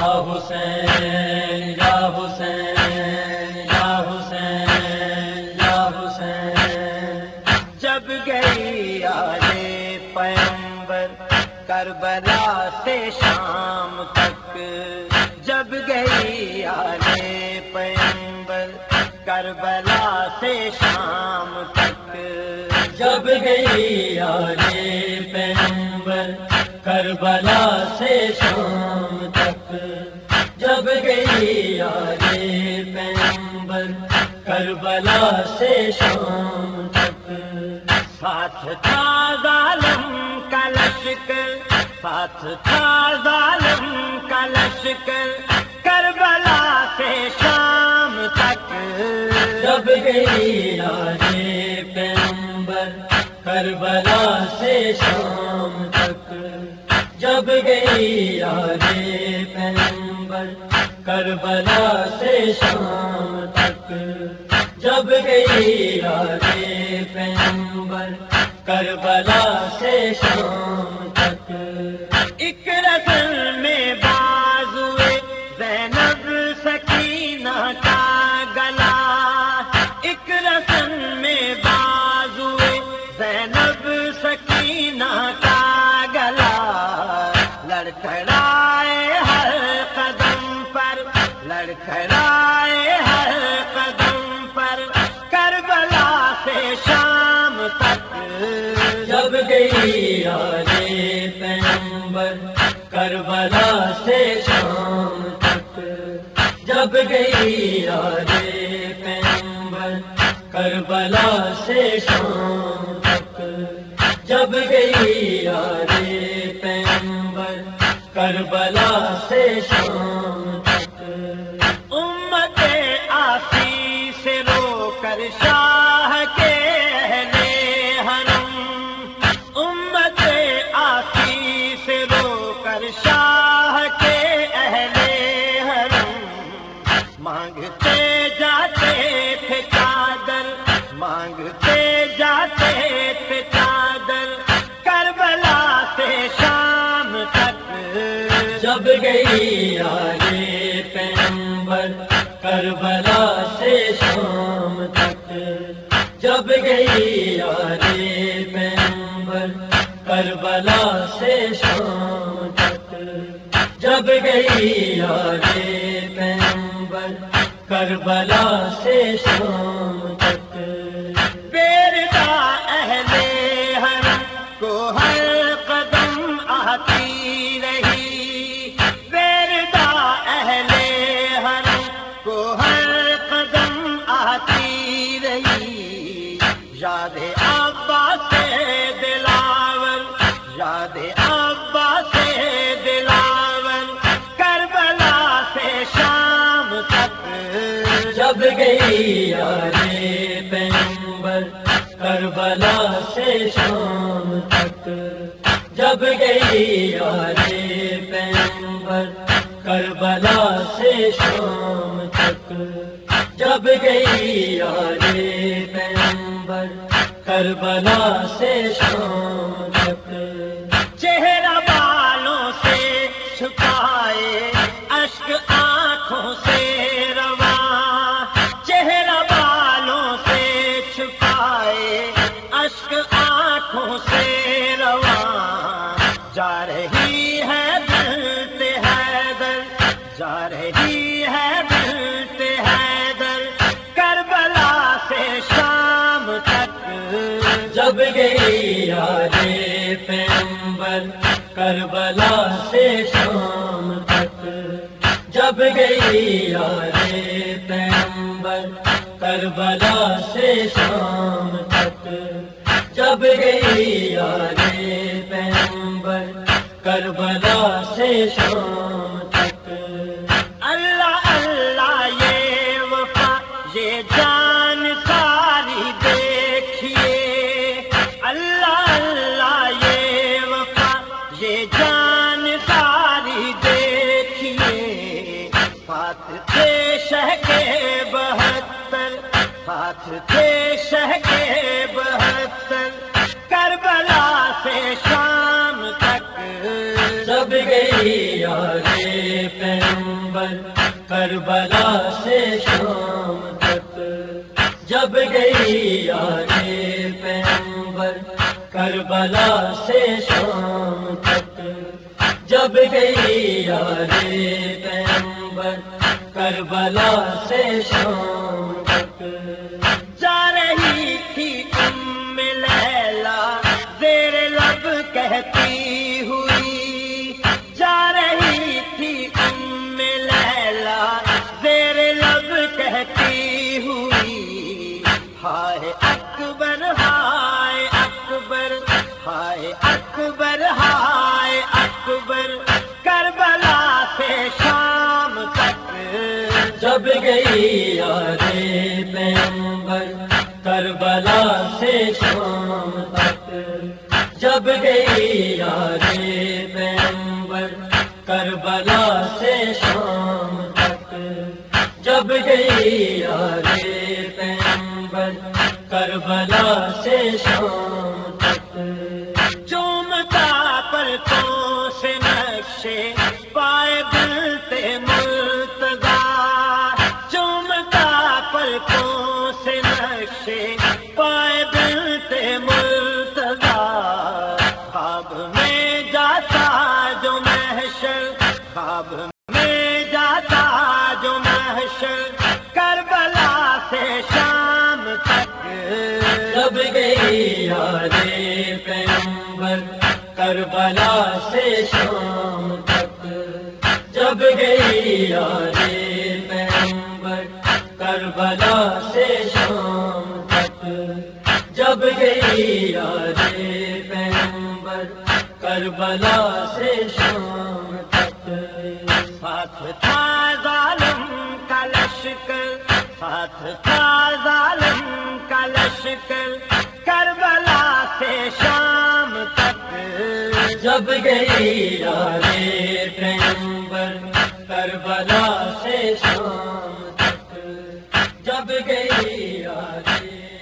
حسین یا حسین یا حسین یا حسین، جب گئی آلے پیغمبر کربلا سے شام تک، جب گئی آلے پیغمبر کربلا سے شام تک، جب گئی آلے پیغمبر کربلا سے شام تک، جب گئی آلے پیغمبر کربلا سے شام تک، ساتھ تھا ظالم کا لشکر، ساتھ تھا ظالم کا لشکر کربلا سے شام تک، جب گئی آلے پیغمبر کربلا سے شام تک، جب گئی آلے پیغمبر کربلا سے شام تک، جب گئی آلے پیغمبر کربلا سے شام تک، ایک رسل میں بازوئے زینب سکینہ کا گلا، ایک رسل میں بازوئے زینب سکینہ کا گلا، لڑکھڑائے ہر قدم پر، لڑکھڑائے ہر قدم پر کربلا سے شام تک، جب گئی آلے پیغمبر کربلا سے شام تک، جب گئی آلے پیغمبر کربلا سے شام تک، جب گئی آلے پیغمبر کربلا سے شام تک، امت آسی سے رو کر شاہ کے اہل حرم، امت آسی سے رو کر شاہ کے اہل حرم، مانگتے جاتے تھے چادر، مانگتے جاتے تھے چادر کربلا سے شام تک، جب گئی آلے پیغمبر کربلا سے شام تک، جب گئی آلے پیغمبر کربلا سے شام تک، جب گئی آلے پیغمبر کربلا سے شام تک، بیردا اہل حرم کو ہر قدم آتی رہی، بیردا اہل حرم کو ہر قدم آتی رہی، یاد عباس سے دلاور، یاد عباس سے دلاور کربلا سے شام تک، جب گئی آلے پیغمبر کربلا سے شام تک، جب گئی آلے پیغمبر کربلا سے شام تک، جب گئی آلے پیغمبر کربلا سے شام تک، چہرہ بالوں سے چھپائے اشک آنکھوں سے رواں، چہرہ بالوں سے چھپائے اشک آنکھوں سے رواں، جا رہی ہے بنت حیدر، جا رہی ہے بنت حیدر کربلا سے شام تک، جب گئی آلے پیغمبر کربلا سے شام تک، جب گئی آلے پیغمبر کربلا سے شام تک، جب گئی آلے پیغمبر کربلا سے شام تک، اللہ اللہ یہ وفا یہ جان ساری دیکھیے، اللہ اللہ یہ وفا یہ جان ساری دیکھیے، ہاتھ تھے شہ کے 72، ہاتھ تھے شہ کے 72 کربلا سے شام تک، جب گئی آلے پیغمبر کربلا سے شام تک، جب گئی یاد پیغمبر کربلا سے شام تک، جب گئی یاد پیغمبر کربلا سے شام تک، جا رہی تھی لیلا زیر لب کہتی ہوئی، جا رہی تھی لیلا زیر لب کہتی ہوئی، ہائے اکبر ہائے اکبر ہائے اکبر ہائے اکبر کربلا سے شام تک، جب گئی یاد پیغمبر کربلا سے شام تک، جب گئی یاد پیغمبر کربلا سے شام تک، جب گئی یاد پیغمبر کربلا سے شام تک، چومتا پلکوں سے نقشے پائے بلتے مرتضی، چومتا پلکوں سے نقشے پائے بلتے مرتضی، خواب میں جاتا جو محشر، خواب میں جاتا جو محشر کربلا سے شام تک، جب گئی یاد پیغمبر کربلا سے شام تک، جب گئی یاد پیغمبر کربلا سے شام تک، جب گئی یاد پیغمبر کربلا سے شام تک، ساتھ تھا ظالم کا لشکر، ساتھ تھا ظالم کا لشکر کربلا سے شام تک، جب گئی یاد پیغمبر کربلا سے شام تک، جب گئی یاد